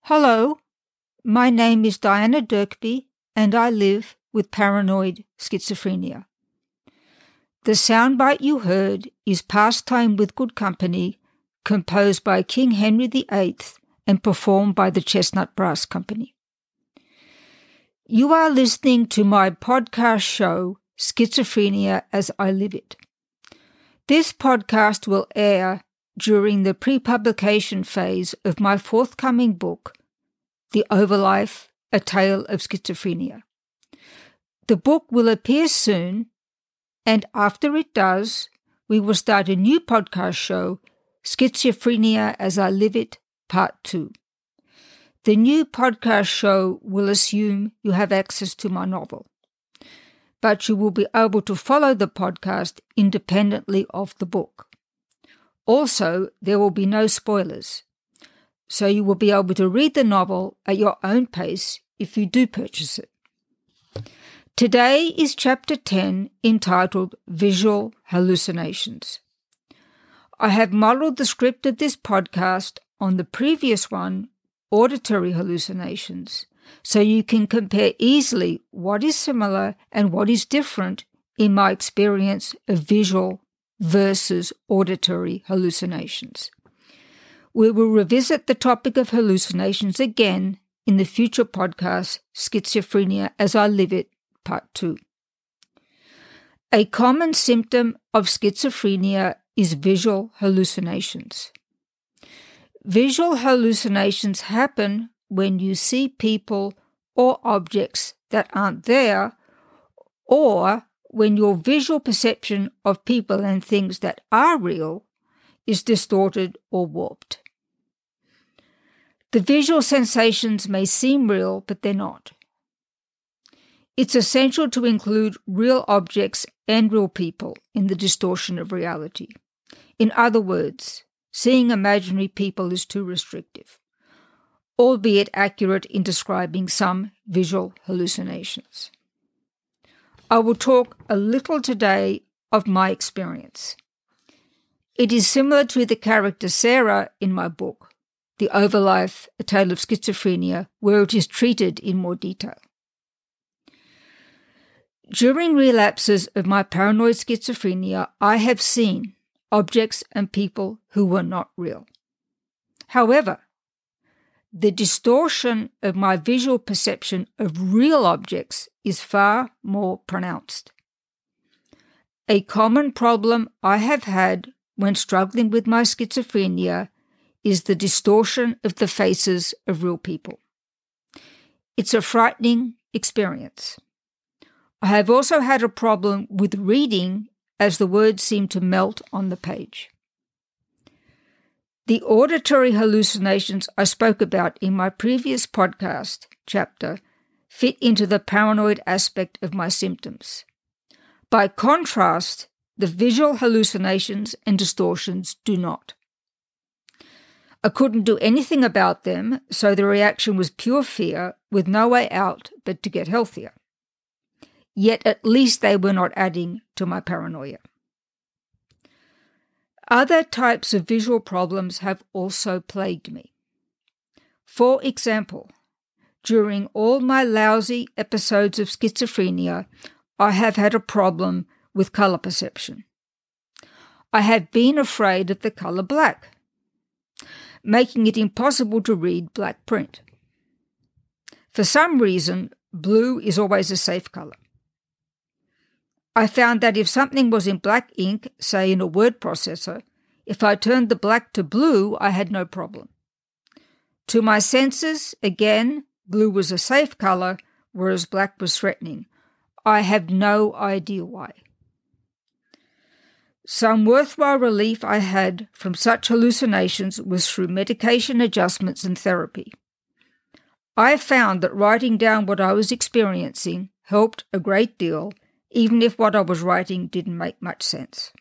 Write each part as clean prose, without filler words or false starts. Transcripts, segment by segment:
Hello, my name is Diana Dirkby and I live with paranoid schizophrenia. The soundbite you heard is Pastime with Good Company, composed by King Henry VIII and performed by the Chestnut Brass Company. You are listening to my podcast show, Schizophrenia as I Live It. This podcast will air during the pre-publication phase of my forthcoming book, The Overlife, A Tale of Schizophrenia. The book will appear soon, and after it does, we will start a new podcast show, Schizophrenia as I Live It, Part 2. The new podcast show will assume you have access to my novel, but you will be able to follow the podcast independently of the book. Also, there will be no spoilers, so you will be able to read the novel at your own pace if you do purchase it. Today is Chapter 10, entitled Visual Hallucinations. I have modelled the script of this podcast on the previous one, Auditory Hallucinations, so you can compare easily what is similar and what is different in my experience of visual versus auditory hallucinations. We will revisit the topic of hallucinations again in the future podcast, Schizophrenia as I Live It, Part 2. A common symptom of schizophrenia is visual hallucinations. Visual hallucinations happen when you see people or objects that aren't there, or when your visual perception of people and things that are real is distorted or warped. The visual sensations may seem real, but they're not. It's essential to include real objects and real people in the distortion of reality. In other words, seeing imaginary people is too restrictive, albeit accurate in describing some visual hallucinations. I will talk a little today of my experience. It is similar to the character Sarah in my book, The Overlife, A Tale of Schizophrenia, where it is treated in more detail. During relapses of my paranoid schizophrenia, I have seen objects and people who were not real. However, the distortion of my visual perception of real objects is far more pronounced. A common problem I have had when struggling with my schizophrenia is the distortion of the faces of real people. It's a frightening experience. I have also had a problem with reading as the words seem to melt on the page. The auditory hallucinations I spoke about in my previous podcast chapter fit into the paranoid aspect of my symptoms. By contrast, the visual hallucinations and distortions do not. I couldn't do anything about them, so the reaction was pure fear with no way out but to get healthier. Yet at least they were not adding to my paranoia. Other types of visual problems have also plagued me. For example, during all my lousy episodes of schizophrenia, I have had a problem with colour perception. I have been afraid of the colour black, making it impossible to read black print. For some reason, blue is always a safe colour. I found that if something was in black ink, say in a word processor, if I turned the black to blue, I had no problem. To my senses, again, blue was a safe colour, whereas black was threatening. I have no idea why. Some worthwhile relief I had from such hallucinations was through medication adjustments and therapy. I found that writing down what I was experiencing helped a great deal, even if what I was writing didn't make much sense.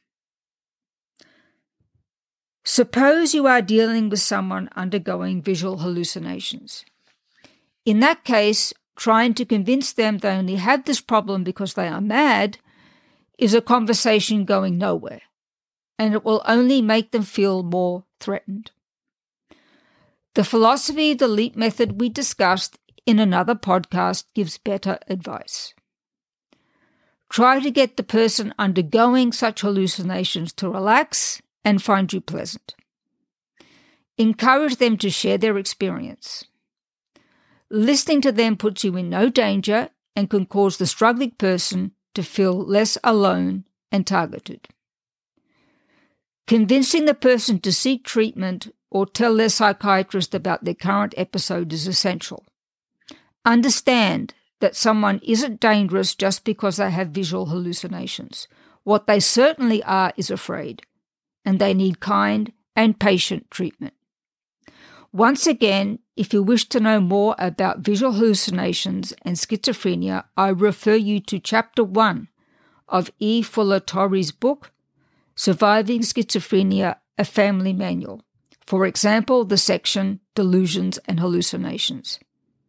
Suppose you are dealing with someone undergoing visual hallucinations. In that case, trying to convince them they only have this problem because they are mad is a conversation going nowhere, and it will only make them feel more threatened. The philosophy of the leap method we discussed in another podcast gives better advice. Try to get the person undergoing such hallucinations to relax and find you pleasant. Encourage them to share their experience. Listening to them puts you in no danger and can cause the struggling person to feel less alone and targeted. Convincing the person to seek treatment or tell their psychiatrist about their current episode is essential. Understand that someone isn't dangerous just because they have visual hallucinations. What they certainly are is afraid, and they need kind and patient treatment. Once again, if you wish to know more about visual hallucinations and schizophrenia, I refer you to Chapter 1 of E. Fuller Torrey's book, Surviving Schizophrenia, A Family Manual. For example, the section Delusions and Hallucinations.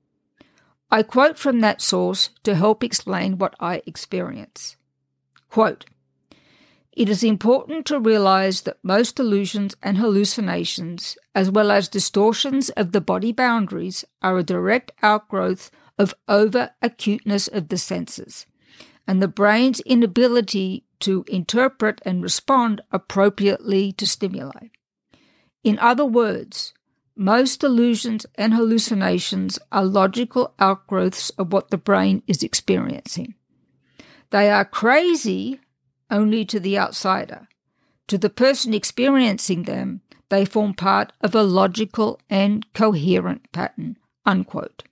I quote from that source to help explain what I experience. Quote, "It is important to realize that most delusions and hallucinations, as well as distortions of the body boundaries, are a direct outgrowth of over-acuteness of the senses, and the brain's inability to interpret and respond appropriately to stimuli. In other words, most delusions and hallucinations are logical outgrowths of what the brain is experiencing. They are crazy only to the outsider. To the person experiencing them, they form part of a logical and coherent pattern." Unquote.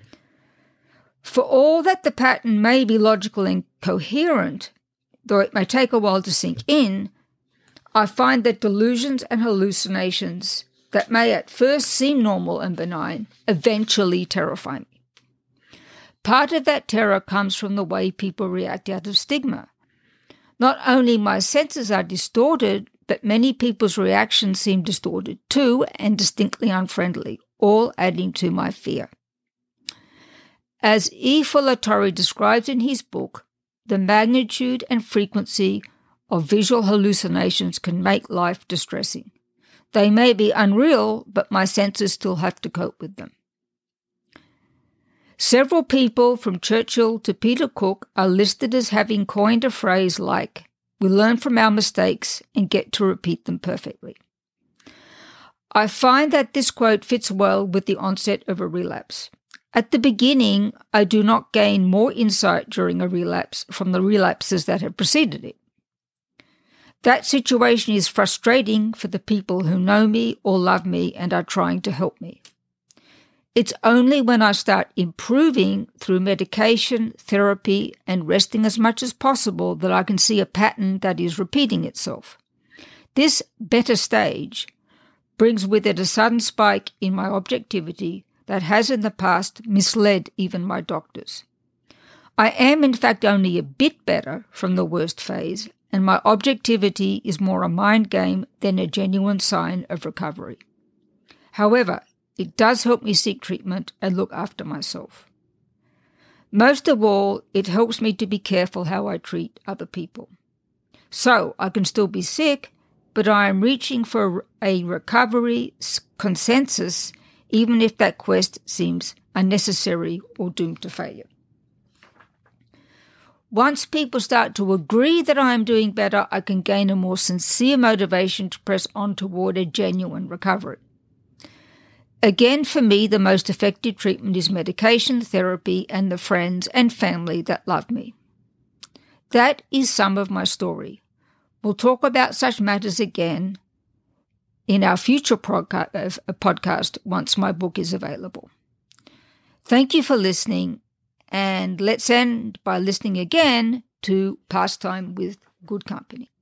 For all that the pattern may be logical and coherent, though it may take a while to sink in, I find that delusions and hallucinations that may at first seem normal and benign eventually terrify me. Part of that terror comes from the way people react out of stigma. Not only my senses are distorted, but many people's reactions seem distorted too and distinctly unfriendly, all adding to my fear. As E. Fuller Torrey describes in his book, the magnitude and frequency of visual hallucinations can make life distressing. They may be unreal, but my senses still have to cope with them. Several people, from Churchill to Peter Cook, are listed as having coined a phrase like, "We learn from our mistakes and get to repeat them perfectly." I find that this quote fits well with the onset of a relapse. At the beginning, I do not gain more insight during a relapse from the relapses that have preceded it. That situation is frustrating for the people who know me or love me and are trying to help me. It's only when I start improving through medication, therapy, and resting as much as possible that I can see a pattern that is repeating itself. This better stage brings with it a sudden spike in my objectivity that has in the past misled even my doctors. I am in fact only a bit better from the worst phase, and my objectivity is more a mind game than a genuine sign of recovery. However, it does help me seek treatment and look after myself. Most of all, it helps me to be careful how I treat other people. So, I can still be sick, but I am reaching for a recovery consensus, even if that quest seems unnecessary or doomed to failure. Once people start to agree that I am doing better, I can gain a more sincere motivation to press on toward a genuine recovery. Again, for me, the most effective treatment is medication, therapy, and the friends and family that love me. That is some of my story. We'll talk about such matters again in our future podcast once my book is available. Thank you for listening. And let's end by listening again to Pastime with Good Company.